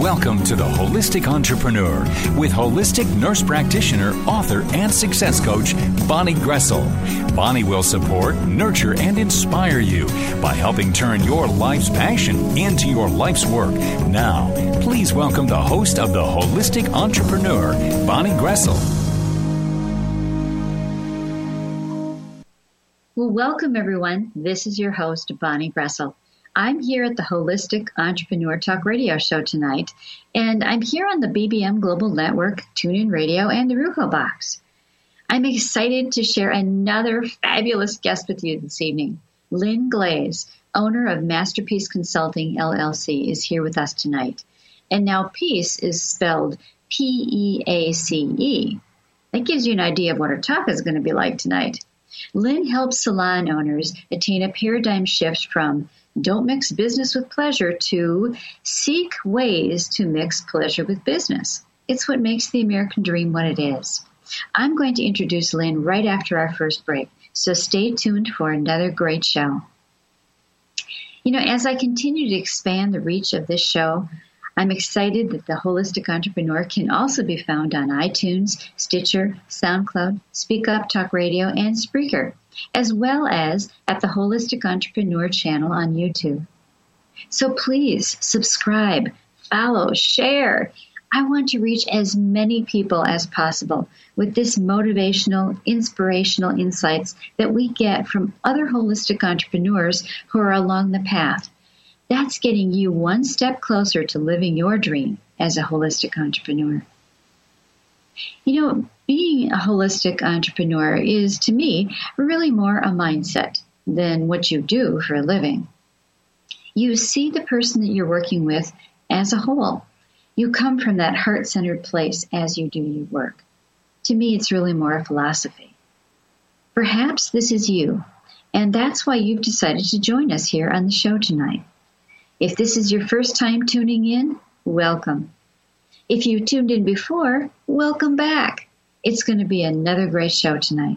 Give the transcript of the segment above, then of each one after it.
Welcome to The Holistic Entrepreneur with holistic nurse practitioner, author, and success coach, Bonnie Gressel. Bonnie will support, nurture, and inspire you by helping turn your life's passion into your life's work. Now, please welcome the host of The Holistic Entrepreneur, Bonnie Gressel. Well, welcome, everyone. This is your host, Bonnie Gressel. I'm here at the Holistic Entrepreneur Talk Radio Show tonight, and I'm here on the BBM Global Network, TuneIn Radio, and the Ruho Box. I'm excited to share another fabulous guest with you this evening. Lynn Glaze, owner of Masterpiece Consulting, LLC, is here with us tonight. And now Peace is spelled P-E-A-C-E. That gives you an idea of what our talk is going to be like tonight. Lynn helps salon owners attain a paradigm shift from don't mix business with pleasure to seek ways to mix pleasure with business. It's what makes the American dream what it is. I'm going to introduce Lynn right after our first break, so stay tuned for another great show. You know, as I continue to expand the reach of this show, I'm excited that the Holistic Entrepreneur can also be found on iTunes, Stitcher, SoundCloud, Speak Up Talk Radio, and Spreaker, as well as at the Holistic Entrepreneur channel on YouTube. So please subscribe, follow, share. I want to reach as many people as possible with this motivational, inspirational insights that we get from other holistic entrepreneurs who are along the path. That's getting you one step closer to living your dream as a holistic entrepreneur. You know, being a holistic entrepreneur is, to me, really more a mindset than what you do for a living. You see the person that you're working with as a whole. You come from that heart-centered place as you do your work. To me, it's really more a philosophy. Perhaps this is you, and that's why you've decided to join us here on the show tonight. If this is your first time tuning in, welcome. If you tuned in before, welcome back. It's going to be another great show tonight.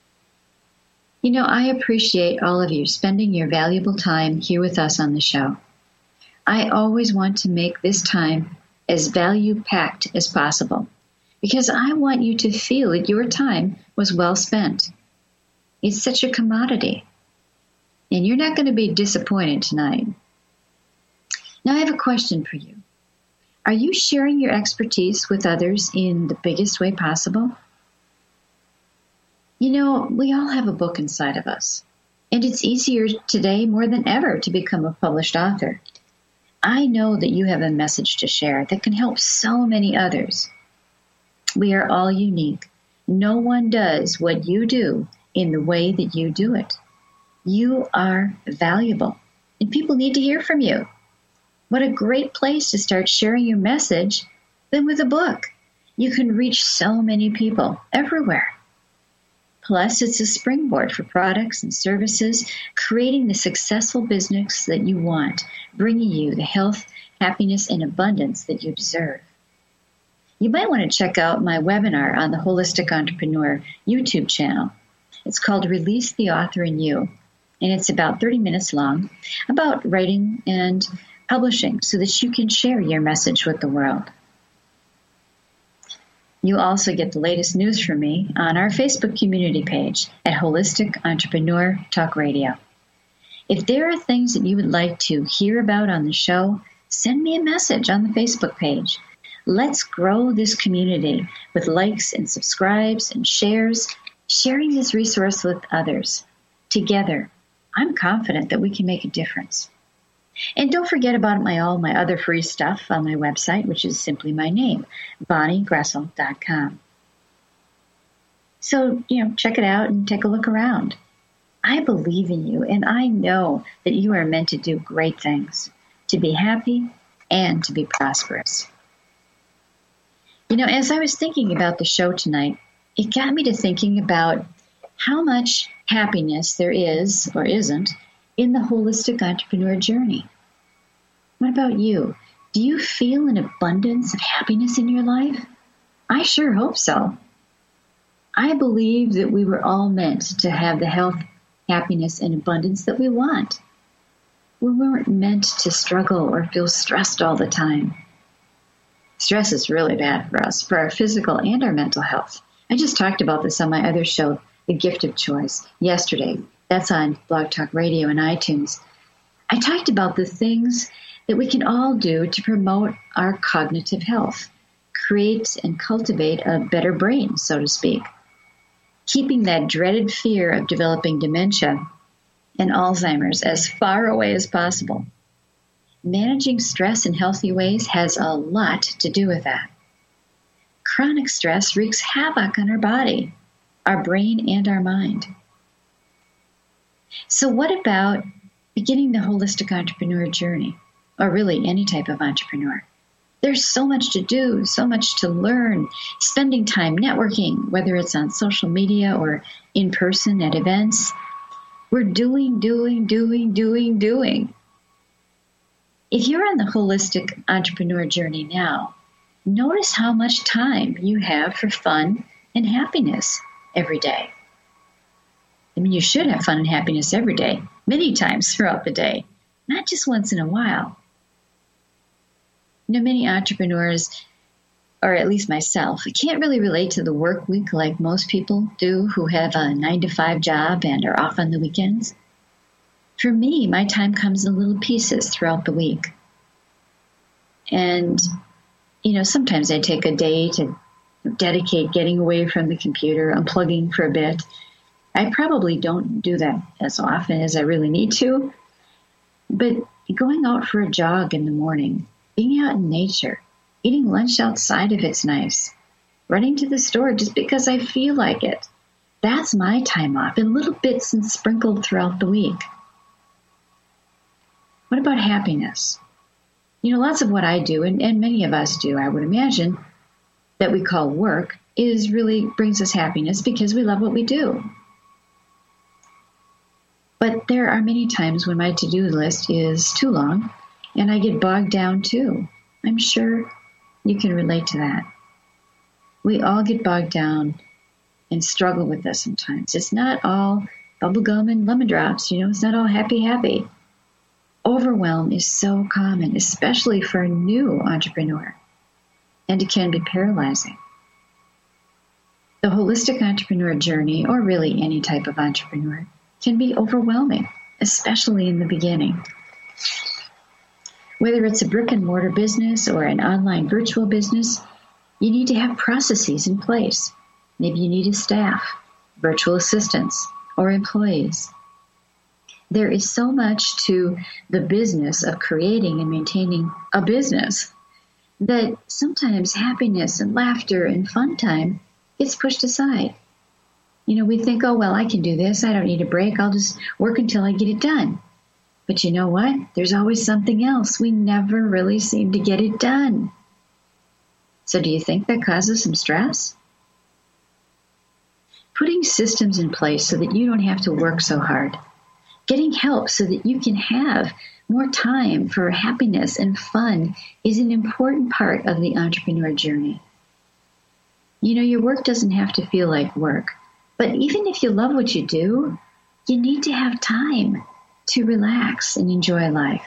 You know, I appreciate all of you spending your valuable time here with us on the show. I always want to make this time as value-packed as possible because I want you to feel that your time was well spent. It's such a commodity, and you're not going to be disappointed tonight. Now, I have a question for you. Are you sharing your expertise with others in the biggest way possible? You know, we all have a book inside of us, and it's easier today more than ever to become a published author. I know that you have a message to share that can help so many others. We are all unique. No one does what you do in the way that you do it. You are valuable, and people need to hear from you. What a great place to start sharing your message than with a book. You can reach so many people everywhere. Plus, it's a springboard for products and services, creating the successful business that you want, bringing you the health, happiness, and abundance that you deserve. You might want to check out my webinar on the Holistic Entrepreneur YouTube channel. It's called Release the Author in You, and it's about 30 minutes long, about writing and publishing so that you can share your message with the world. You also get the latest news from me on our Facebook community page at Holistic Entrepreneur Talk Radio. If there are things that you would like to hear about on the show, send me a message on the Facebook page. Let's grow this community with likes and subscribes and shares, sharing this resource with others. Together, I'm confident that we can make a difference. And don't forget about all my other free stuff on my website, which is simply my name, BonnieGressel.com. So, check it out and take a look around. I believe in you, and I know that you are meant to do great things, to be happy and to be prosperous. As I was thinking about the show tonight, it got me to thinking about how much happiness there is, or isn't, in the holistic entrepreneur journey. What about you? Do you feel an abundance of happiness in your life? I sure hope so. I believe that we were all meant to have the health, happiness, and abundance that we want. We weren't meant to struggle or feel stressed all the time. Stress is really bad for us, for our physical and our mental health. I just talked about this on my other show, The Gift of Choice, yesterday. That's on Blog Talk Radio and iTunes. I talked about the things that we can all do to promote our cognitive health, create and cultivate a better brain, so to speak. Keeping that dreaded fear of developing dementia and Alzheimer's as far away as possible. Managing stress in healthy ways has a lot to do with that. Chronic stress wreaks havoc on our body, our brain, and our mind. So what about beginning the holistic entrepreneur journey, or really any type of entrepreneur? There's so much to do, so much to learn, spending time networking, whether it's on social media or in person at events. We're doing. If you're on the holistic entrepreneur journey now, notice how much time you have for fun and happiness every day. I mean, you should have fun and happiness every day, many times throughout the day, not just once in a while. You know, many entrepreneurs, or at least myself, can't really relate to the work week like most people do who have a 9-to-5 job and are off on the weekends. For me, my time comes in little pieces throughout the week. And, you know, sometimes I take a day to dedicate getting away from the computer, unplugging for a bit. I probably don't do that as often as I really need to. But going out for a jog in the morning, being out in nature, eating lunch outside if it's nice, running to the store just because I feel like it, that's my time off in little bits and sprinkled throughout the week. What about happiness? You know, lots of what I do, and many of us do, I would imagine, that we call work, is really brings us happiness because we love what we do. But there are many times when my to-do list is too long, and I get bogged down too. I'm sure you can relate to that. We all get bogged down and struggle with this sometimes. It's not all bubblegum and lemon drops, you know, it's not all happy. Overwhelm is so common, especially for a new entrepreneur, and it can be paralyzing. The holistic entrepreneur journey, or really any type of entrepreneur, can be overwhelming, especially in the beginning. Whether it's a brick and mortar business or an online virtual business, you need to have processes in place. Maybe you need a staff, virtual assistants, or employees. There is so much to the business of creating and maintaining a business that sometimes happiness and laughter and fun time gets pushed aside. You know, we think, oh, well, I can do this. I don't need a break. I'll just work until I get it done. But you know what? There's always something else. We never really seem to get it done. So do you think that causes some stress? Putting systems in place so that you don't have to work so hard. Getting help so that you can have more time for happiness and fun is an important part of the entrepreneur journey. You know, your work doesn't have to feel like work, but even if you love what you do, you need to have time to relax and enjoy life.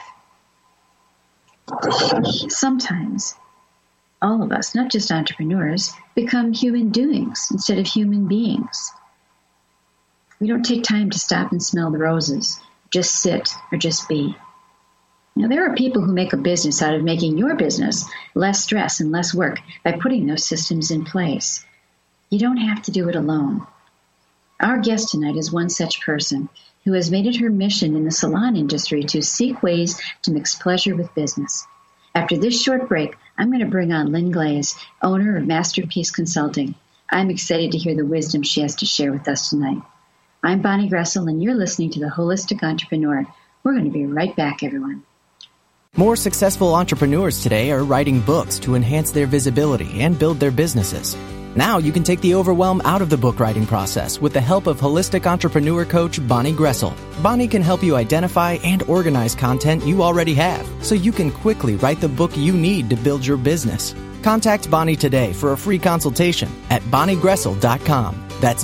Sometimes, all of us, not just entrepreneurs, become human doings instead of human beings. We don't take time to stop and smell the roses, just sit or just be. Now, there are people who make a business out of making your business less stress and less work by putting those systems in place. You don't have to do it alone. Our guest tonight is one such person who has made it her mission in the salon industry to seek ways to mix pleasure with business. After this short break, I'm going to bring on Lynn Glaze, owner of Masterpiece Consulting. I'm excited to hear the wisdom she has to share with us tonight. I'm Bonnie Gressel, and you're listening to The Holistic Entrepreneur. We're going to be right back, everyone. More successful entrepreneurs today are writing books to enhance their visibility and build their businesses. Now you can take the overwhelm out of the book writing process with the help of holistic entrepreneur coach Bonnie Gressel. Bonnie can help you identify and organize content you already have so you can quickly write the book you need to build your business. Contact Bonnie today for a free consultation at bonniegressel.com. That's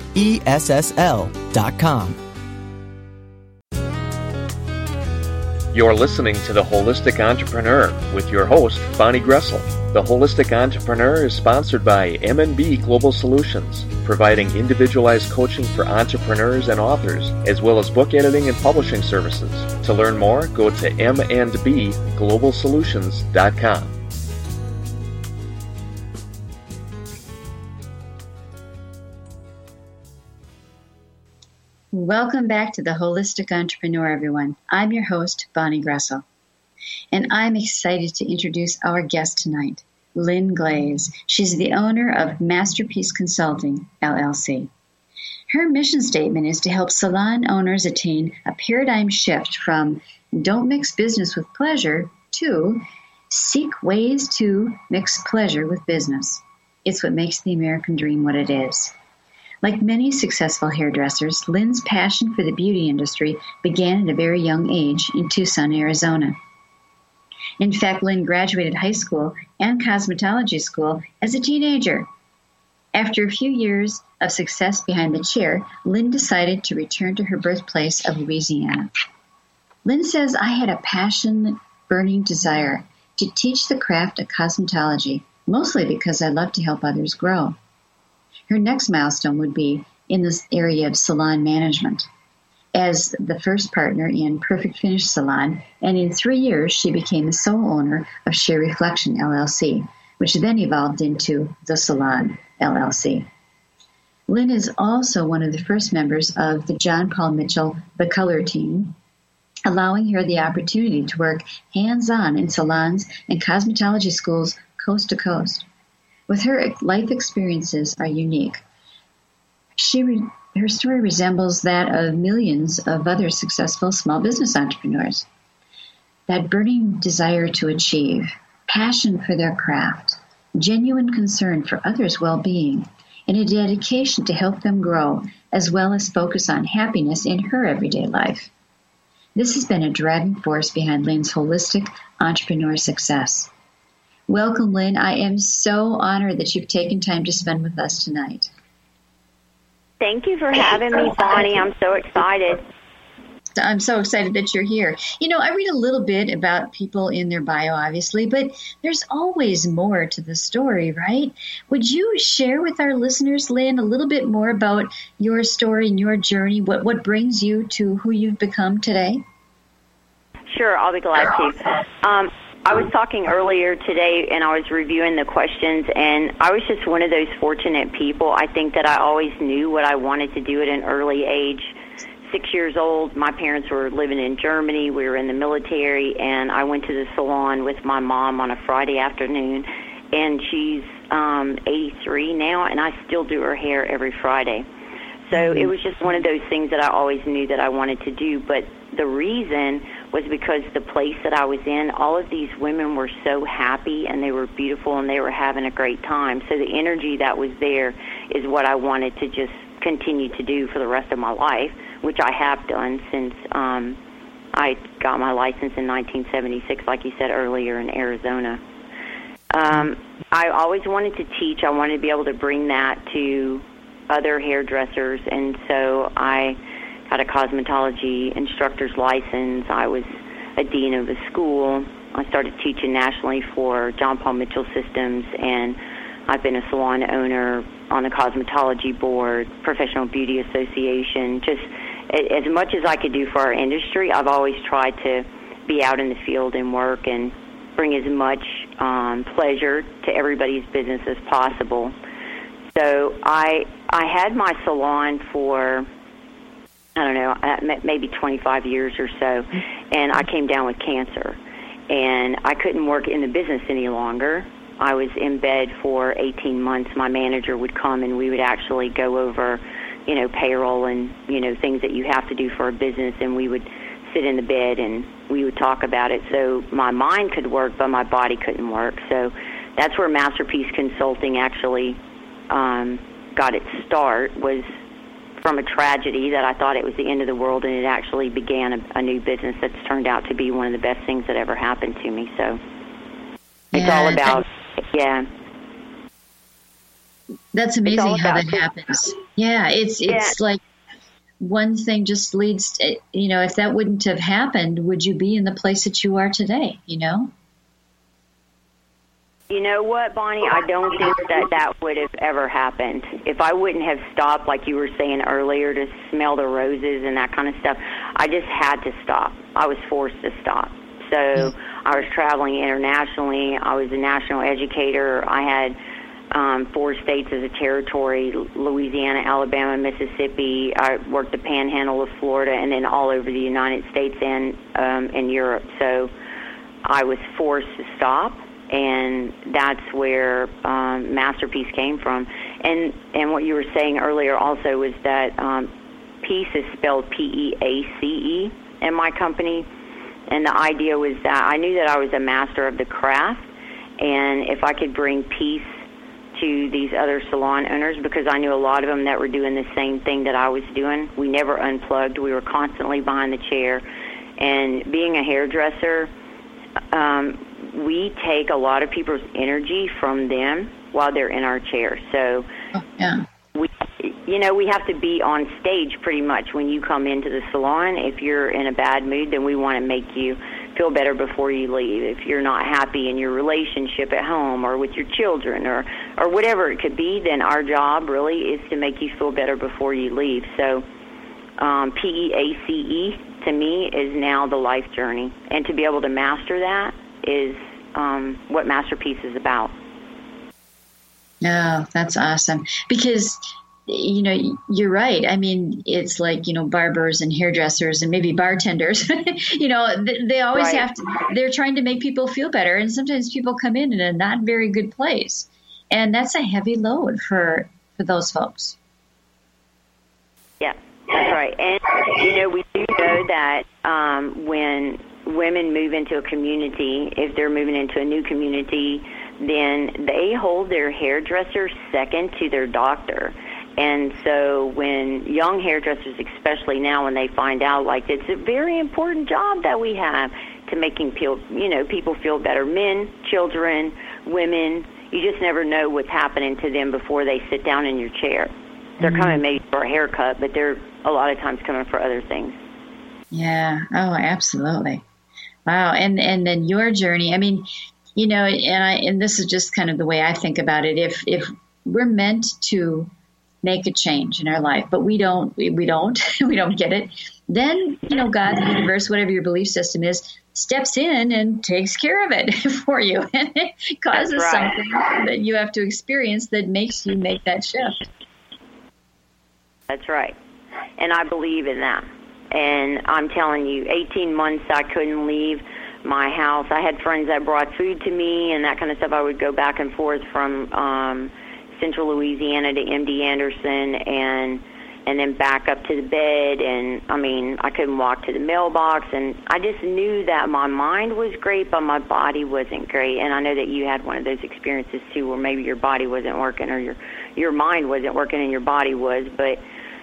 BONNIEGROESSL.com. You're listening to The Holistic Entrepreneur with your host, Bonnie Gressel. The Holistic Entrepreneur is sponsored by M&B Global Solutions, providing individualized coaching for entrepreneurs and authors, as well as book editing and publishing services. To learn more, go to mndbglobalsolutions.com. Welcome back to The Holistic Entrepreneur, everyone. I'm your host, Bonnie Gressel, and I'm excited to introduce our guest tonight, Lynn Glaze. She's the owner of Masterpiece Consulting, LLC. Her mission statement is to help salon owners attain a paradigm shift from don't mix business with pleasure to seek ways to mix pleasure with business. It's what makes the American dream what it is. Like many successful hairdressers, Lynn's passion for the beauty industry began at a very young age in Tucson, Arizona. In fact, Lynn graduated high school and cosmetology school as a teenager. After a few years of success behind the chair, Lynn decided to return to her birthplace of Louisiana. Lynn says, "I had a passion-burning desire to teach the craft of cosmetology, mostly because I love to help others grow." Her next milestone would be in this area of salon management. As the first partner in Perfect Finish Salon, and in 3 years, she became the sole owner of Share Reflection, LLC, which then evolved into The Salon, LLC. Lynn is also one of the first members of the John Paul Mitchell The Color Team, allowing her the opportunity to work hands-on in salons and cosmetology schools coast to coast. With her life experiences are unique. Her story resembles that of millions of other successful small business entrepreneurs. That burning desire to achieve, passion for their craft, genuine concern for others' well-being, and a dedication to help them grow, as well as focus on happiness in her everyday life. This has been a driving force behind Lynn's holistic entrepreneur success. Welcome, Lynn. I am so honored that you've taken time to spend with us tonight. Thank you for having me, Bonnie. I'm so excited. I'm so excited that you're here. You know, I read a little bit about people in their bio, obviously, but there's always more to the story, right? Would you share with our listeners, Lynn, a little bit more about your story and your journey, what brings you to who you've become today? Sure, I'll be glad to. I was talking earlier today, and I was reviewing the questions, and I was just one of those fortunate people. I think that I always knew what I wanted to do at an early age. 6 years old, my parents were living in Germany. We were in the military, and I went to the salon with my mom on a Friday afternoon, and she's 83 now, and I still do her hair every Friday. So it was just one of those things that I always knew that I wanted to do, but the reason was because the place that I was in, all of these women were so happy and they were beautiful and they were having a great time. So the energy that was there is what I wanted to just continue to do for the rest of my life, which I have done since I got my license in 1976, like you said earlier, in Arizona. I always wanted to teach. I wanted to be able to bring that to other hairdressers, and so I got a cosmetology instructor's license. I was a dean of a school. I started teaching nationally for John Paul Mitchell Systems, and I've been a salon owner on the cosmetology board, Professional Beauty Association. Just as much as I could do for our industry, I've always tried to be out in the field and work and bring as much pleasure to everybody's business as possible. So I had my salon for, I don't know, maybe 25 years or so, and I came down with cancer. And I couldn't work in the business any longer. I was in bed for 18 months. My manager would come, and we would actually go over, payroll and, things that you have to do for a business, and we would sit in the bed and we would talk about it. So my mind could work, but my body couldn't work. So that's where Masterpiece Consulting actually got its start, was from a tragedy that I thought it was the end of the world, and it actually began a new business that's turned out to be one of the best things that ever happened to me. So it's all about, That's amazing how that happens. Yeah, it's like one thing just leads to, if that wouldn't have happened, would you be in the place that you are today, You know what, Bonnie? I don't think that would have ever happened. If I wouldn't have stopped, like you were saying earlier, to smell the roses and that kind of stuff, I just had to stop. I was forced to stop. So I was traveling internationally. I was a national educator. I had 4 states as a territory: Louisiana, Alabama, Mississippi. I worked the panhandle of Florida, and then all over the United States and in Europe. So I was forced to stop. And that's where Masterpiece came from. And what you were saying earlier also was that Peace is spelled P-E-A-C-E in my company. And the idea was that I knew that I was a master of the craft, and if I could bring peace to these other salon owners, because I knew a lot of them that were doing the same thing that I was doing. We never unplugged. We were constantly behind the chair. And being a hairdresser, we take a lot of people's energy from them while they're in our chair. So we have to be on stage pretty much when you come into the salon. If you're in a bad mood, then we want to make you feel better before you leave. If you're not happy in your relationship at home or with your children or whatever it could be, then our job really is to make you feel better before you leave. So P-E-A-C-E to me is now the life journey. And to be able to master that is what Masterpiece is about. Oh, that's awesome. Because, you're right. I mean, it's like, barbers and hairdressers and maybe bartenders, they always have to, they're trying to make people feel better. And sometimes people come in a not very good place. And that's a heavy load for those folks. Yeah, that's right. And, we do know that when women move into a community, if they're moving into a new community, then they hold their hairdresser second to their doctor. And so when young hairdressers, especially now when they find out, like, it's a very important job that we have to making people feel better, men, children, women, you just never know what's happening to them before they sit down in your chair. They're coming maybe for a haircut, but they're a lot of times coming for other things. Yeah. Oh, absolutely. Wow. And then your journey, I mean, and this is just kind of the way I think about it. If we're meant to make a change in our life, but we don't get it, then, God, the universe, whatever your belief system is, steps in and takes care of it for you. And it causes something that you have to experience that makes you make that shift. That's right. And I believe in that. And I'm telling you, 18 months I couldn't leave my house. I had friends that brought food to me and that kind of stuff. I would go back and forth from central Louisiana to MD Anderson and then back up to the bed. And, I mean, I couldn't walk to the mailbox. And I just knew that my mind was great, but my body wasn't great. And I know that you had one of those experiences, too, where maybe your body wasn't working or your mind wasn't working and your body was. But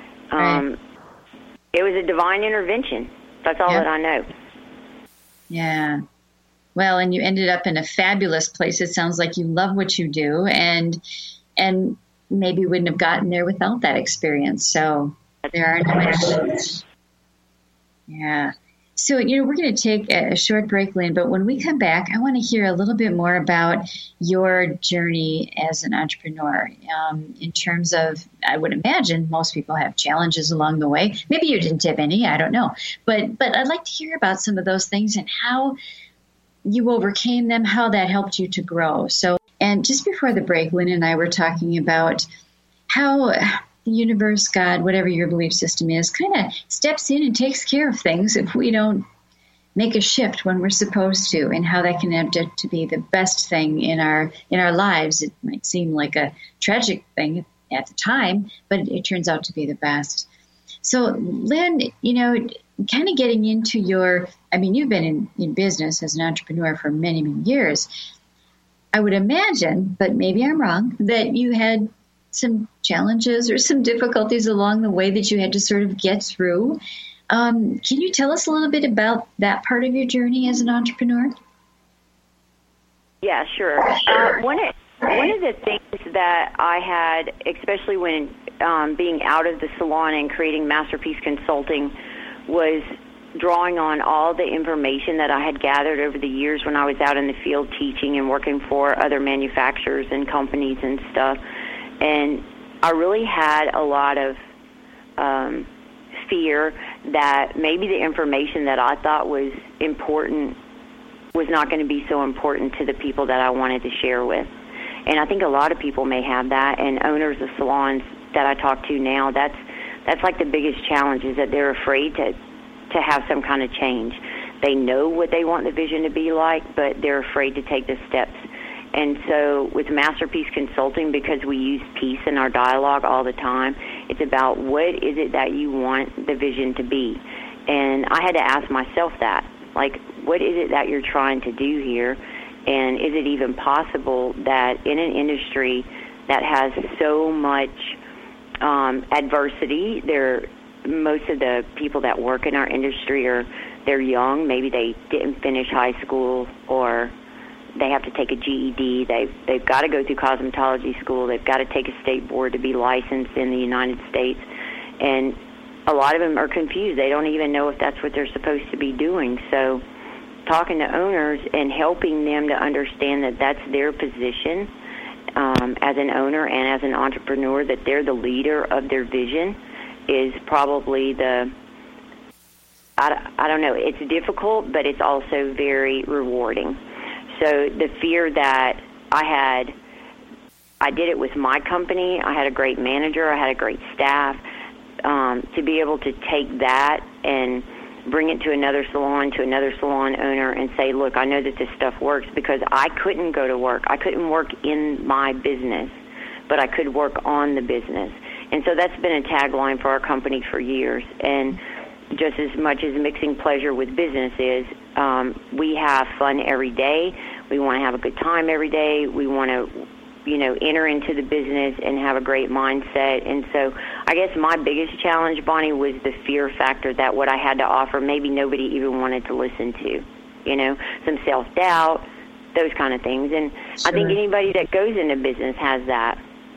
it was a divine intervention. That's all that I know. Yeah. Well, and you ended up in a fabulous place. It sounds like you love what you do, and maybe wouldn't have gotten there without that experience. So there are no issues. Yeah. So, we're going to take a short break, Lynn, but when we come back, I want to hear a little bit more about your journey as an entrepreneur in terms of, I would imagine most people have challenges along the way. Maybe you didn't have any, I don't know. But I'd like to hear about some of those things and how you overcame them, how that helped you to grow. So, and just before the break, Lynn and I were talking about how the universe, God, whatever your belief system is, kind of steps in and takes care of things if we don't make a shift when we're supposed to, and how that can end up to be the best thing in our lives. It might seem like a tragic thing at the time, but it turns out to be the best. So, Lynn, kind of getting into you've been in business as an entrepreneur for many, many years. I would imagine, but maybe I'm wrong, that you had some challenges or some difficulties along the way that you had to sort of get through. Can you tell us a little bit about that part of your journey as an entrepreneur? Yeah, sure. one of the things that I had, especially when being out of the salon and creating Masterpiece Consulting, was drawing on all the information that I had gathered over the years when I was out in the field teaching and working for other manufacturers and companies and stuff. And I really had a lot of fear that maybe the information that I thought was important was not going to be so important to the people that I wanted to share with. And I think a lot of people may have that, and owners of salons that I talk to now, that's like the biggest challenge, is that they're afraid to have some kind of change. They know what they want the vision to be like, but they're afraid to take the steps. And so with Masterpiece Consulting, because we use peace in our dialogue all the time, it's about what is it that you want the vision to be. And I had to ask myself that, like, what is it that you're trying to do here? And is it even possible that in an industry that has so much adversity, most of the people that work in our industry they're young, maybe they didn't finish high school, or they have to take a GED. They've got to go through cosmetology school. They've got to take a state board to be licensed in the United States. And a lot of them are confused. They don't even know if that's what they're supposed to be doing. So talking to owners and helping them to understand that that's their position as an owner and as an entrepreneur, that they're the leader of their vision, is probably I don't know, it's difficult, but it's also very rewarding. So the fear that I did it with my company. I had a great manager. I had a great staff. To be able to take that and bring it to another salon owner and say, look, I know that this stuff works, because I couldn't go to work. I couldn't work in my business, but I could work on the business. And so that's been a tagline for our company for years. And just as much as mixing pleasure with business is, we have fun every day. We want to have a good time every day. We want to, enter into the business and have a great mindset. And so I guess my biggest challenge, Bonnie, was the fear factor that what I had to offer, maybe nobody even wanted to listen to, some self-doubt, those kind of things. And sure. I think anybody that goes into business has that.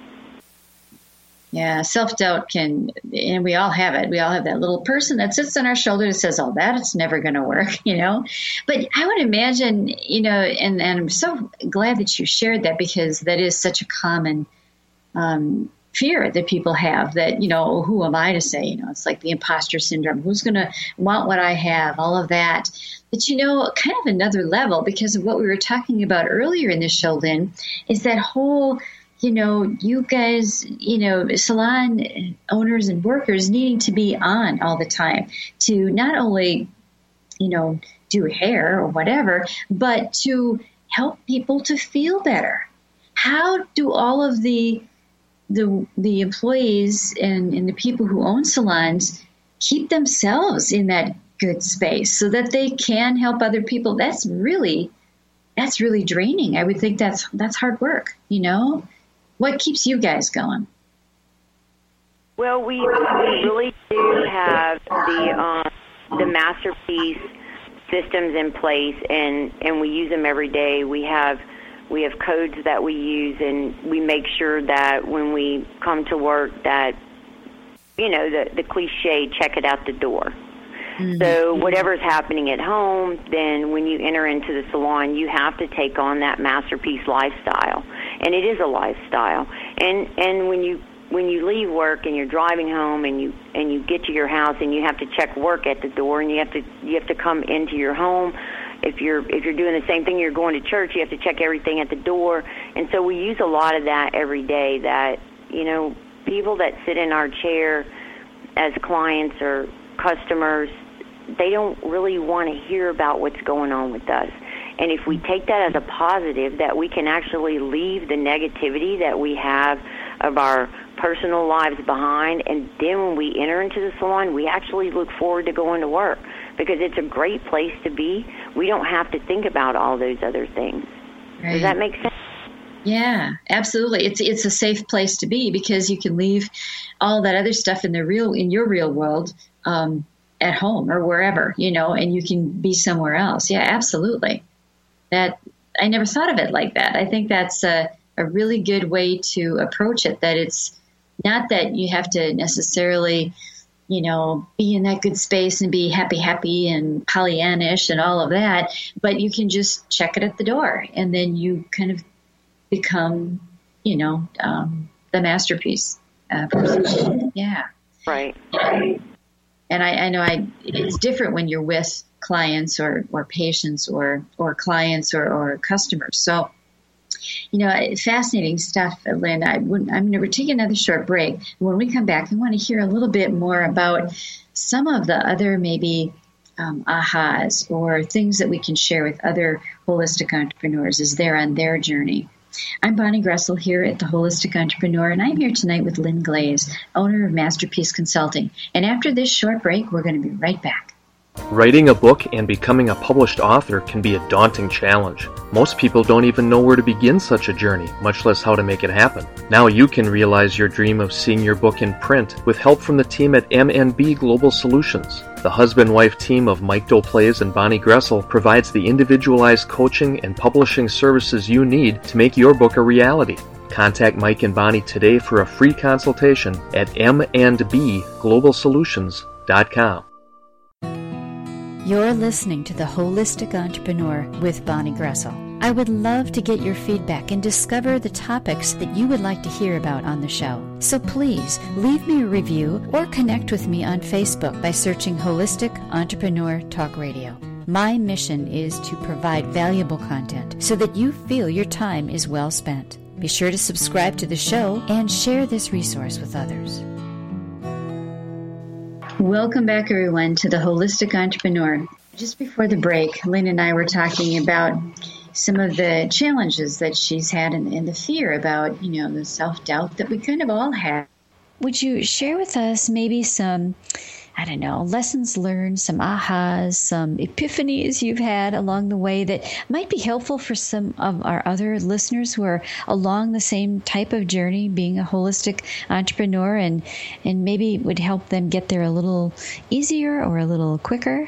Yeah, self-doubt and we all have it. We all have that little person that sits on our shoulder that says, oh, that's never going to work, But I would imagine, and I'm so glad that you shared that, because that is such a common fear that people have, that, who am I to say, it's like the imposter syndrome. Who's going to want what I have, all of that. But, kind of another level, because of what we were talking about earlier in this show, Lynn, is that whole you guys, salon owners and workers needing to be on all the time to not only, do hair or whatever, but to help people to feel better. How do all of the employees and the people who own salons keep themselves in that good space so that they can help other people? That's really draining. I would think that's hard work, What keeps you guys going? Well, we really do have the Masterpiece systems in place, and we use them every day. We have codes that we use, and we make sure that when we come to work that, the cliche, check it out the door. Mm-hmm. So whatever's happening at home, then when you enter into the salon, you have to take on that Masterpiece lifestyle. And it is a lifestyle. And when you leave work and you're driving home and you get to your house and you have to check work at the door, and you have to come into your home. If you're doing the same thing, you're going to church, you have to check everything at the door. And so we use a lot of that every day, that, people that sit in our chair as clients or customers, they don't really want to hear about what's going on with us. And if we take that as a positive, that we can actually leave the negativity that we have of our personal lives behind, and then when we enter into the salon, we actually look forward to going to work, because it's a great place to be. We don't have to think about all those other things. Right. Does that make sense? Yeah, absolutely. It's a safe place to be, because you can leave all that other stuff in your real world at home or wherever, and you can be somewhere else. Yeah, absolutely. That I never thought of it like that. I think that's a really good way to approach it, that it's not that you have to necessarily, be in that good space and be happy and Pollyannish and all of that, but you can just check it at the door, and then you kind of become, the masterpiece person. Yeah. Right. And I know it's different when you're with clients or patients or clients or customers. So, fascinating stuff, Lynn. We're taking another short break. When we come back, I want to hear a little bit more about some of the other maybe ahas or things that we can share with other holistic entrepreneurs as they're on their journey. I'm Bonnie Gressel here at The Holistic Entrepreneur, and I'm here tonight with Lynn Glaze, owner of Masterpiece Consulting. And after this short break, we're going to be right back. Writing a book and becoming a published author can be a daunting challenge. Most people don't even know where to begin such a journey, much less how to make it happen. Now you can realize your dream of seeing your book in print with help from the team at MNB Global Solutions. The husband-wife team of Mike Doplaze and Bonnie Gressel provides the individualized coaching and publishing services you need to make your book a reality. Contact Mike and Bonnie today for a free consultation at mnbglobalsolutions.com. You're listening to The Holistic Entrepreneur with Bonnie Gressel. I would love to get your feedback and discover the topics that you would like to hear about on the show. So please leave me a review or connect with me on Facebook by searching Holistic Entrepreneur Talk Radio. My mission is to provide valuable content so that you feel your time is well spent. Be sure to subscribe to the show and share this resource with others. Welcome back, everyone, to The Holistic Entrepreneur. Just before the break, Lynn and I were talking about some of the challenges that she's had and the fear about, the self-doubt that we kind of all have. Would you share with us maybe some, lessons learned, some ahas, some epiphanies you've had along the way that might be helpful for some of our other listeners who are along the same type of journey, being a holistic entrepreneur, and maybe would help them get there a little easier or a little quicker?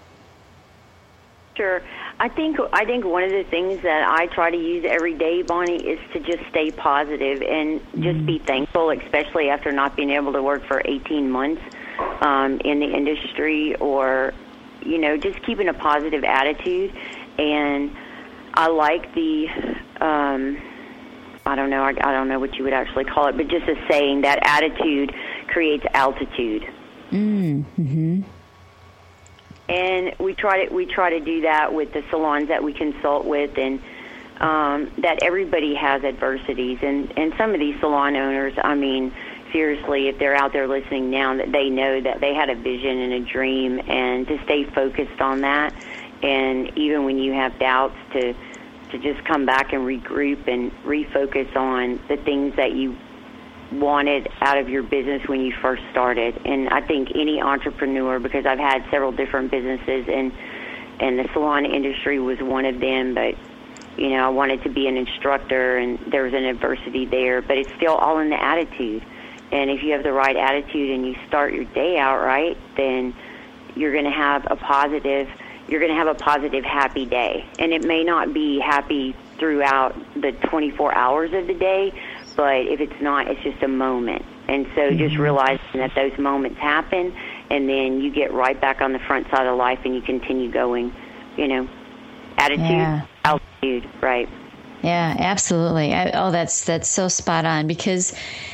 Sure. I think one of the things that I try to use every day, Bonnie, is to just stay positive and just be thankful, especially after not being able to work for 18 months. In the industry, or just keeping a positive attitude. And I like the I don't know what you would actually call it, but just a saying that attitude creates altitude. Mm-hmm. And we try to do that with the salons that we consult with, and that everybody has adversities, and some of these salon owners, seriously, if they're out there listening now, that they know that they had a vision and a dream, and to stay focused on that. And even when you have doubts, to just come back and regroup and refocus on the things that you wanted out of your business when you first started. And I think any entrepreneur, because I've had several different businesses, and the salon industry was one of them, but I wanted to be an instructor, and there was an adversity there, but it's still all in the attitude. And if you have the right attitude and you start your day out right, then you're going to have a positive, happy day. And it may not be happy throughout the 24 hours of the day, but if it's not, it's just a moment. And so just realizing that those moments happen, and then you get right back on the front side of life and you continue going, attitude, altitude, right? Yeah, absolutely. That's so spot on, because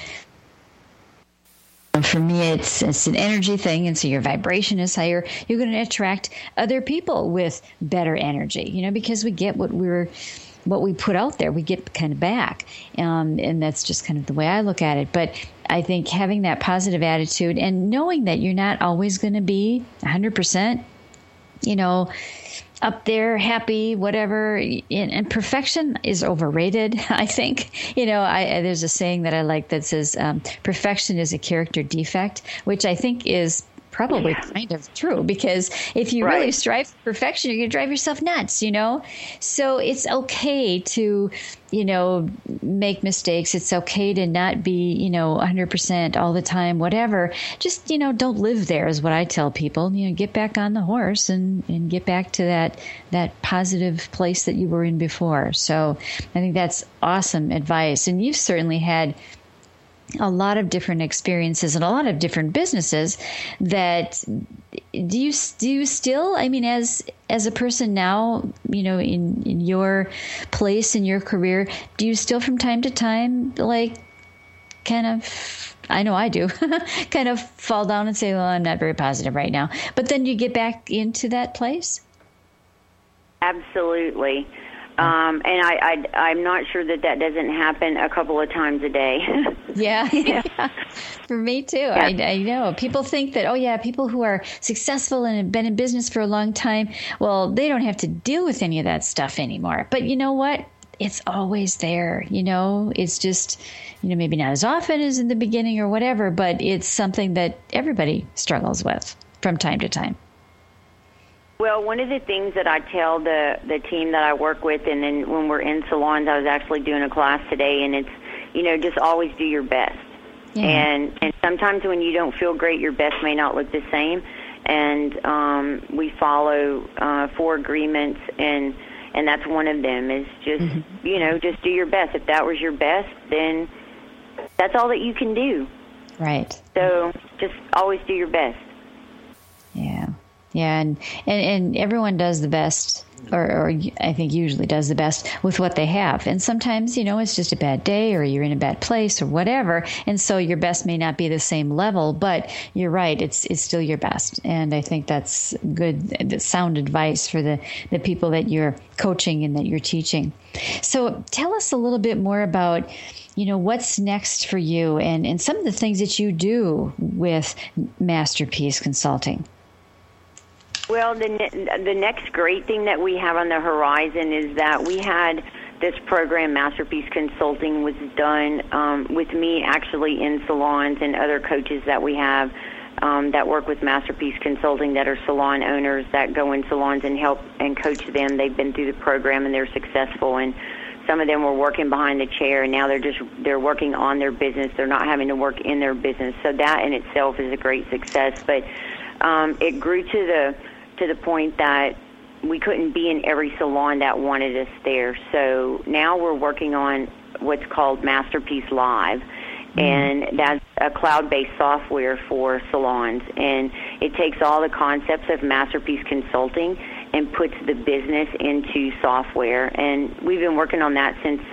for me, it's an energy thing, and so your vibration is higher. You're going to attract other people with better energy, because we get what we put out there, we get kind of back, and that's just kind of the way I look at it. But I think having that positive attitude and knowing that you're not always going to be 100%, up there, happy, whatever. And perfection is overrated, I think. there's a saying that I like that says perfection is a character defect, which I think is probably kind of true, because if you really strive for perfection, you're going to drive yourself nuts, So it's okay to, make mistakes. It's okay to not be, 100% all the time, whatever. Just, don't live there is what I tell people. Get back on the horse and get back to that positive place that you were in before. So I think that's awesome advice. And you've certainly had a lot of different experiences and a lot of different businesses that do you still, as a person now, in your place in your career, do you still from time to time, kind of, I know I do, kind of fall down and say, well, I'm not very positive right now, but then you get back into that place? Absolutely. And I'm not sure that doesn't happen a couple of times a day. Yeah. For me too. Yeah. I know. People think that, people who are successful and have been in business for a long time, well, they don't have to deal with any of that stuff anymore. But you know what? It's always there. It's just, maybe not as often as in the beginning or whatever, but it's something that everybody struggles with from time to time. Well, one of the things that I tell the team that I work with, and then when we're in salons, I was actually doing a class today, and it's, just always do your best. Yeah. And sometimes when you don't feel great, your best may not look the same. And we follow 4 agreements, and that's one of them is just, just do your best. If that was your best, then that's all that you can do. Right. So just always do your best. Yeah. Yeah, and everyone does the best, or I think usually does the best with what they have. And sometimes, it's just a bad day or you're in a bad place or whatever. And so your best may not be the same level, but you're right, it's still your best. And I think that's good, sound advice for the people that you're coaching and that you're teaching. So tell us a little bit more about, what's next for you and some of the things that you do with Masterpiece Consulting. Well, the next great thing that we have on the horizon is that we had this program, Masterpiece Consulting, was done with me actually in salons and other coaches that we have that work with Masterpiece Consulting that are salon owners that go in salons and help and coach them. They've been through the program and they're successful, and some of them were working behind the chair, and now they're working on their business. They're not having to work in their business. So that in itself is a great success. But it grew to the point that we couldn't be in every salon that wanted us there. So now we're working on what's called Masterpiece Live, and that's a cloud-based software for salons. And it takes all the concepts of Masterpiece Consulting and puts the business into software. And we've been working on that since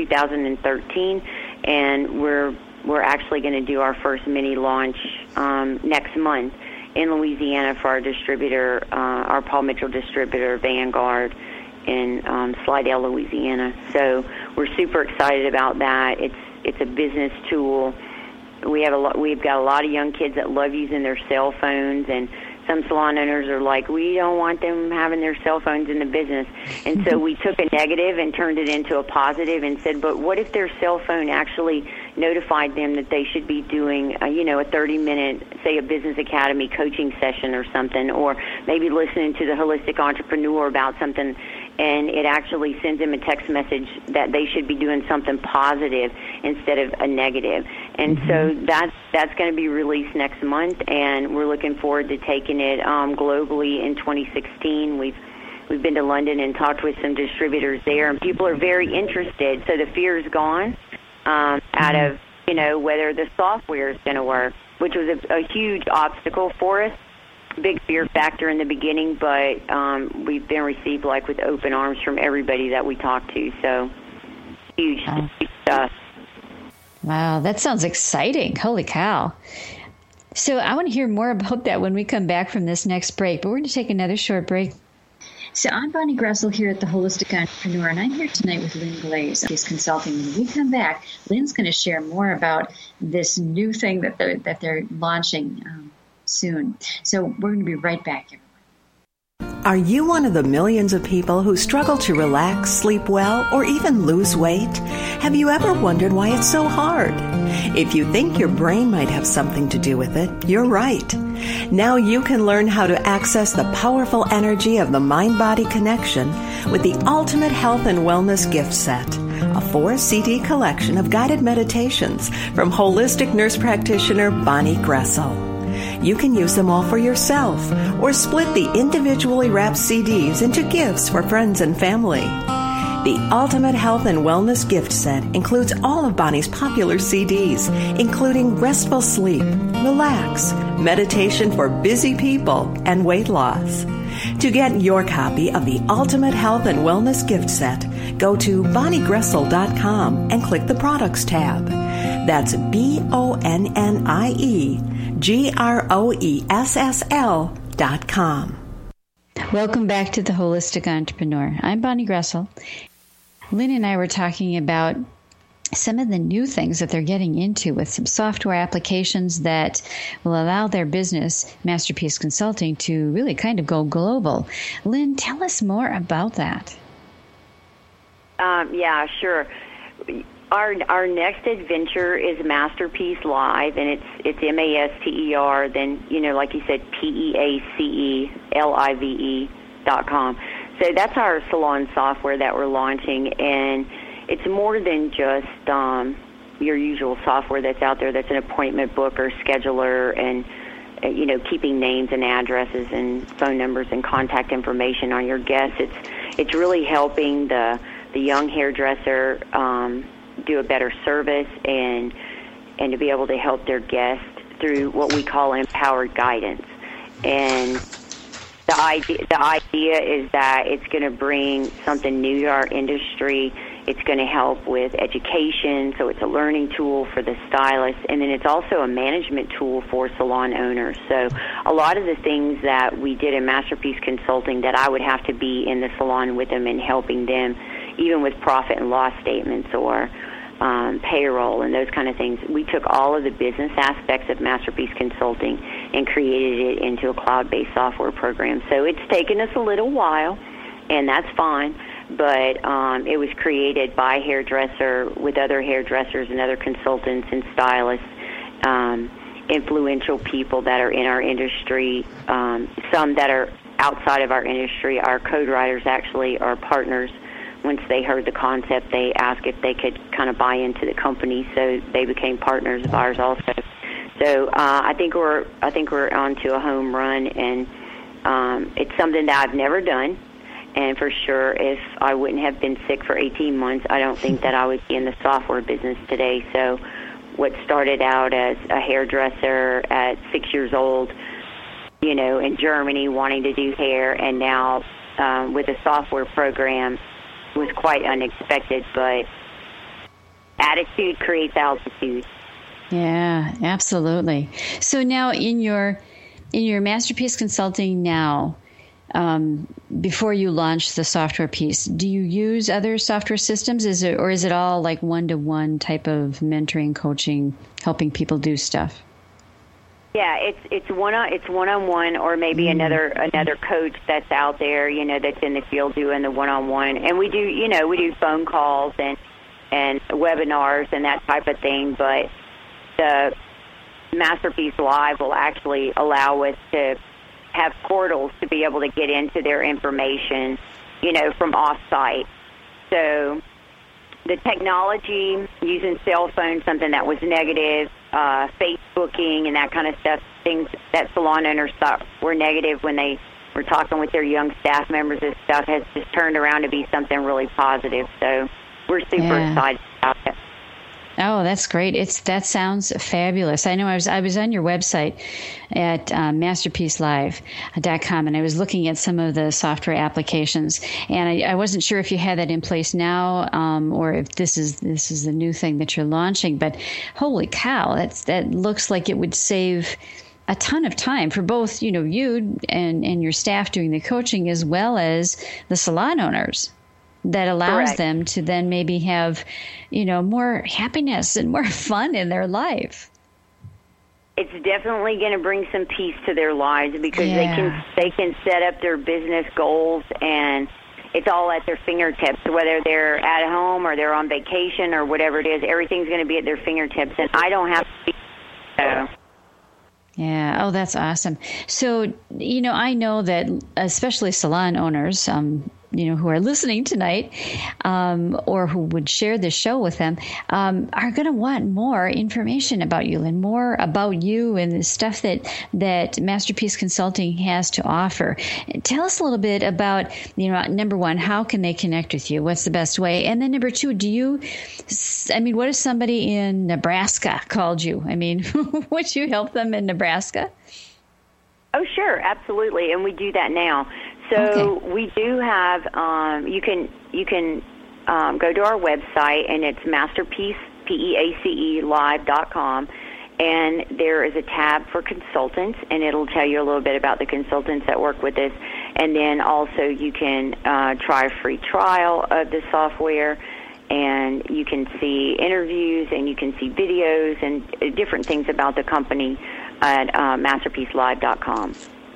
2013, and we're actually going to do our first mini launch next month in Louisiana for our distributor, our Paul Mitchell distributor, Vanguard, in Slidell, Louisiana. So we're super excited about that. It's a business tool. We've got a lot of young kids that love using their cell phones, and some salon owners are like, we don't want them having their cell phones in the business. And so we took a negative and turned it into a positive and said, but what if their cell phone actually notified them that they should be doing, a 30-minute, say, a Business Academy coaching session or something, or maybe listening to the Holistic Entrepreneur about something, and it actually sends them a text message that they should be doing something positive instead of a negative. And so that's going to be released next month, and we're looking forward to taking it globally in 2016. We've been to London and talked with some distributors there, and people are very interested. So the fear is gone out of, whether the software is going to work, which was a huge obstacle for us. Big fear factor in the beginning, but we've been received with open arms from everybody that we talk to. So huge stuff. Wow, that sounds exciting. Holy cow. So I want to hear more about that when we come back from this next break, but we're going to take another short break. So I'm Bonnie Gressel here at the Holistic Entrepreneur, and I'm here tonight with Lynn Glaze. She's consulting. When we come back, Lynn's going to share more about this new thing that they're launching soon. So we're going to be right back, everyone. Are you one of the millions of people who struggle to relax, sleep well, or even lose weight? Have you ever wondered why it's so hard? If you think your brain might have something to do with it, you're right. Now you can learn how to access the powerful energy of the mind-body connection with the Ultimate Health and Wellness Gift Set, a 4-CD collection of guided meditations from holistic nurse practitioner Bonnie Gressel. You can use them all for yourself or split the individually wrapped CDs into gifts for friends and family. The Ultimate Health and Wellness Gift Set includes all of Bonnie's popular CDs, including Restful Sleep, Relax, Meditation for Busy People, and Weight Loss. To get your copy of the Ultimate Health and Wellness Gift Set, go to BonnieGressel.com and click the Products tab. That's BonnieGressel.com. Welcome back to The Holistic Entrepreneur. I'm Bonnie Gressel. Lynn and I were talking about some of the new things that they're getting into with some software applications that will allow their business, Masterpiece Consulting, to really kind of go global. Lynn, tell us more about that. Yeah, sure. Our next adventure is Masterpiece Live, and it's MASTER, then, like you said, PEACELIVE.com. So that's our salon software that we're launching, and it's more than just your usual software that's out there that's an appointment booker, scheduler, and keeping names and addresses and phone numbers and contact information on your guests. It's really helping the young hairdresser do a better service and to be able to help their guests through what we call empowered guidance. And the idea is that it's going to bring something new to our industry. It's going to help with education, so it's a learning tool for the stylist, and then it's also a management tool for salon owners. So a lot of the things that we did in Masterpiece Consulting that I would have to be in the salon with them and helping them, even with profit and loss statements or payroll and those kind of things, we took all of the business aspects of Masterpiece Consulting and created it into a cloud-based software program. So it's taken us a little while, and that's fine, but it was created by a hairdresser with other hairdressers and other consultants and stylists, influential people that are in our industry, some that are outside of our industry. Our code writers actually are partners. Once they heard the concept, they asked if they could kind of buy into the company, so they became partners of ours also. So I think we're onto a home run, and it's something that I've never done. And for sure, if I wouldn't have been sick for 18 months, I don't think that I would be in the software business today. So what started out as a hairdresser at 6 years old, in Germany wanting to do hair, and now with a software program, was quite unexpected, but attitude creates altitude. Yeah, absolutely. So now in your Masterpiece Consulting now, before you launch the software piece, do you use other software systems? Is it all like one-to-one type of mentoring, coaching, helping people do stuff? Yeah, it's one-on-one, or maybe another coach that's out there, that's in the field doing the one-on-one. And we do phone calls and webinars and that type of thing. But the Masterpiece Live will actually allow us to have portals to be able to get into their information, from off-site. So the technology, using cell phones, something that was negative, Facebooking and that kind of stuff, things that salon owners thought were negative when they were talking with their young staff members and stuff, has just turned around to be something really positive. So we're super excited about it. Oh, that's great. That sounds fabulous. I know I was on your website at masterpiecelive.com, and I was looking at some of the software applications, and I wasn't sure if you had that in place now, or if this is the new thing that you're launching. But holy cow, that looks like it would save a ton of time for both, you and your staff doing the coaching, as well as the salon owners. That allows Correct. them to then maybe have, more happiness and more fun in their life. it's definitely going to bring some peace to their lives because they can set up their business goals, and it's all at their fingertips, whether they're at home or they're on vacation or whatever it is. Everything's going to be at their fingertips, and I don't have to be. Yeah. Oh, that's awesome. So, I know that especially salon owners, who are listening tonight, or who would share this show with them, are going to want more information about you and more about you and the stuff that Masterpiece Consulting has to offer. Tell us a little bit about, number one, how can they connect with you? What's the best way? And then number two, what if somebody in Nebraska called you? Would you help them in Nebraska? Oh, sure. Absolutely. And we do that now. So we do have, you can go to our website, and it's Masterpiece, PEACE, live.com, and there is a tab for consultants, and it'll tell you a little bit about the consultants that work with us. And then also you can try a free trial of the software, and you can see interviews, and you can see videos and different things about the company at masterpiecelive.com.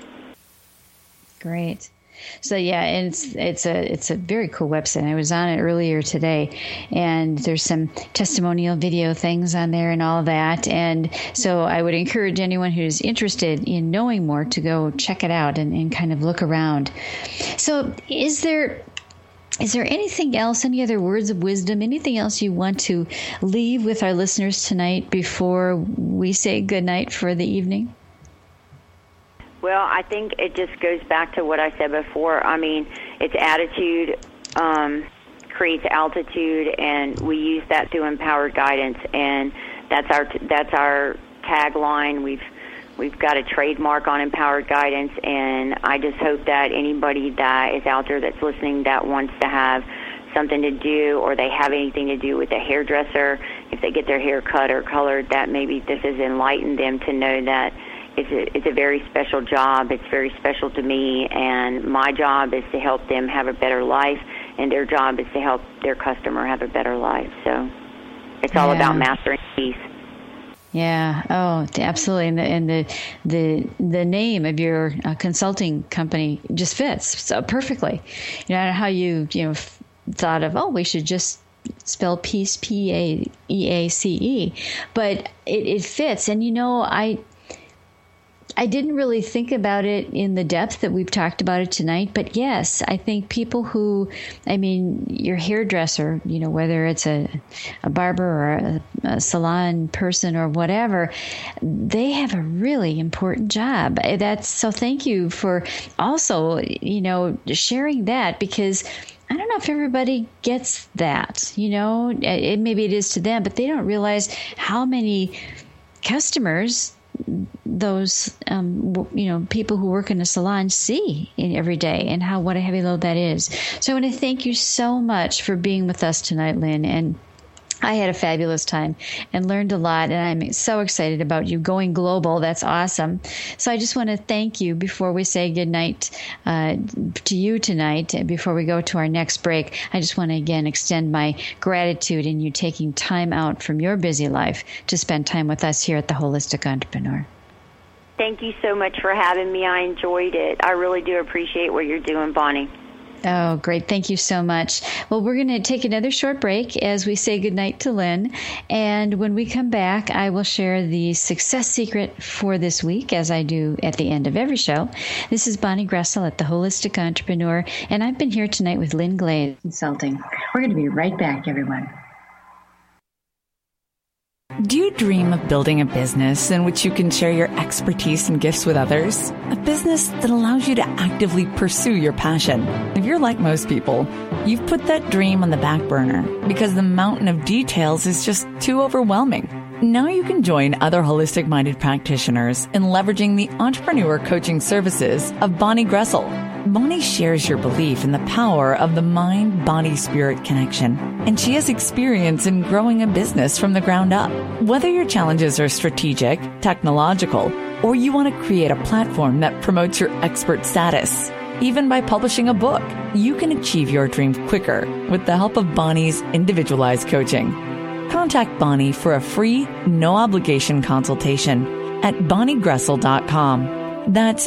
Great. So and it's a very cool website. I was on it earlier today, and there's some testimonial video things on there and all that. And so I would encourage anyone who's interested in knowing more to go check it out and kind of look around. So is there anything else, any other words of wisdom, anything else you want to leave with our listeners tonight before we say goodnight for the evening? Well, I think it just goes back to what I said before. It's attitude creates altitude, and we use that through Empowered Guidance, and that's our tagline. We've got a trademark on Empowered Guidance, and I just hope that anybody that is out there that's listening that wants to have something to do, or they have anything to do with a hairdresser, if they get their hair cut or colored, that maybe this has enlightened them to know that it's a very special job. It's very special to me, and my job is to help them have a better life, and their job is to help their customer have a better life. So it's all about mastering peace. Yeah. Oh, absolutely. And the name of your consulting company just fits so perfectly. How you thought of, we should just spell peace, P-A-E-A-C-E, but it fits. And I didn't really think about it in the depth that we've talked about it tonight, but yes, I think people your hairdresser, whether it's a barber or a salon person or whatever, they have a really important job. So thank you for also, sharing that, because I don't know if everybody gets that, maybe it is to them, but they don't realize how many customers those people who work in a salon see every day, and what a heavy load that is. So I want to thank you so much for being with us tonight, Lynn, and I had a fabulous time and learned a lot, and I'm so excited about you going global. That's awesome. So I just want to thank you before we say goodnight to you tonight. Before we go to our next break, I just want to again extend my gratitude in you taking time out from your busy life to spend time with us here at The Holistic Entrepreneur. Thank you so much for having me. I enjoyed it. I really do appreciate what you're doing, Bonnie. Oh, great. Thank you so much. Well, we're going to take another short break as we say goodnight to Lynn. And when we come back, I will share the success secret for this week, as I do at the end of every show. This is Bonnie Gressel at The Holistic Entrepreneur, and I've been here tonight with Lynn Glaze Consulting. We're going to be right back, everyone. Do you dream of building a business in which you can share your expertise and gifts with others? A business that allows you to actively pursue your passion. If you're like most people, you've put that dream on the back burner because the mountain of details is just too overwhelming. Now you can join other holistic-minded practitioners in leveraging the entrepreneur coaching services of Bonnie Gressel. Bonnie shares your belief in the power of the mind-body-spirit connection, and she has experience in growing a business from the ground up. Whether your challenges are strategic, technological, or you want to create a platform that promotes your expert status, even by publishing a book, you can achieve your dreams quicker with the help of Bonnie's individualized coaching. Contact Bonnie for a free, no-obligation consultation at bonniegressel.com. That's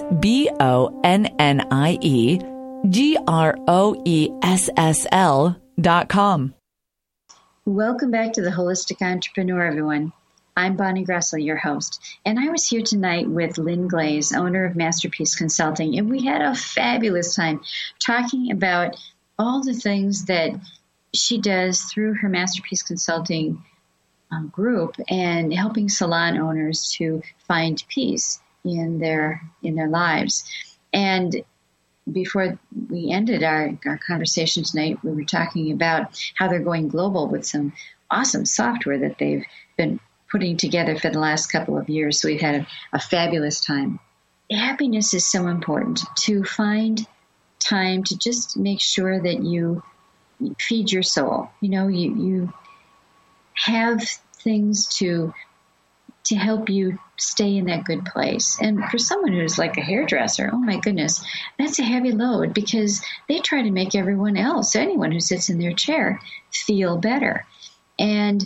BonnieGroessel.com. Welcome back to the Holistic Entrepreneur, everyone. I'm Bonnie Gressel, your host, and I was here tonight with Lynn Glaze, owner of Masterpiece Consulting, and we had a fabulous time talking about all the things that she does through her Masterpiece Consulting group and helping salon owners to find peace in their lives. And before we ended our conversation tonight, we were talking about how they're going global with some awesome software that they've been putting together for the last couple of years. So we've had a fabulous time. Happiness is so important, to find time to just make sure that you feed your soul. You have things to help you stay in that good place. And for someone who's like a hairdresser, oh my goodness, that's a heavy load, because they try to make everyone else, anyone who sits in their chair, feel better. And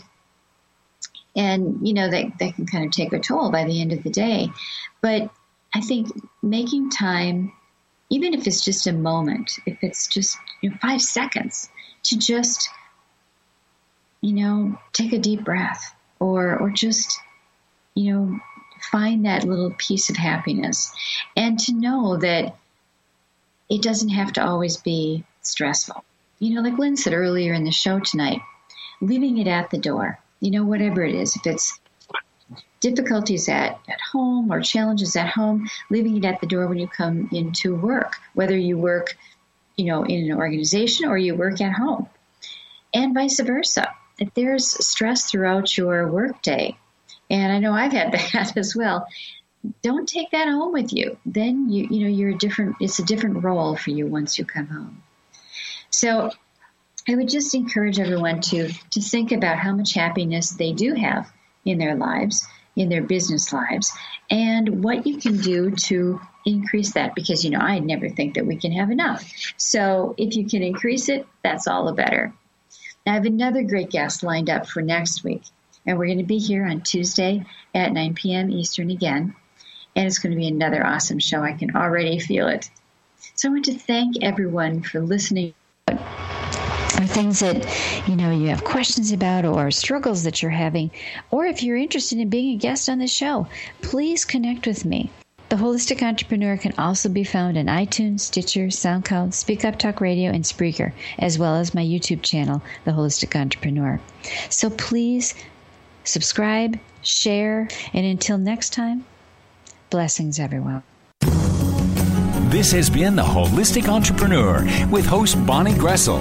that can kind of take a toll by the end of the day. But I think making time, even if it's just a moment, if it's just 5 seconds, to just, take a deep breath or just, find that little piece of happiness, and to know that it doesn't have to always be stressful. Like Lynn said earlier in the show tonight, leaving it at the door, whatever it is, if it's difficulties at home or challenges at home, leaving it at the door when you come into work, whether you work, in an organization or you work at home, and vice versa. If there's stress throughout your workday, and I know I've had that as well, don't take that home with you. Then you're different. It's a different role for you once you come home. So I would just encourage everyone to think about how much happiness they do have in their lives, in their business lives, and what you can do to increase that, because, I never think that we can have enough. So if you can increase it, that's all the better. I have another great guest lined up for next week, and we're going to be here on Tuesday at 9 p.m. Eastern again, and it's going to be another awesome show. I can already feel it. So I want to thank everyone for listening. Or things that, you have questions about, or struggles that you're having, or if you're interested in being a guest on the show, please connect with me. The Holistic Entrepreneur can also be found on iTunes, Stitcher, SoundCloud, Speak Up Talk Radio, and Spreaker, as well as my YouTube channel, The Holistic Entrepreneur. So please subscribe, share, and until next time, blessings, everyone. This has been The Holistic Entrepreneur with host Bonnie Gressel.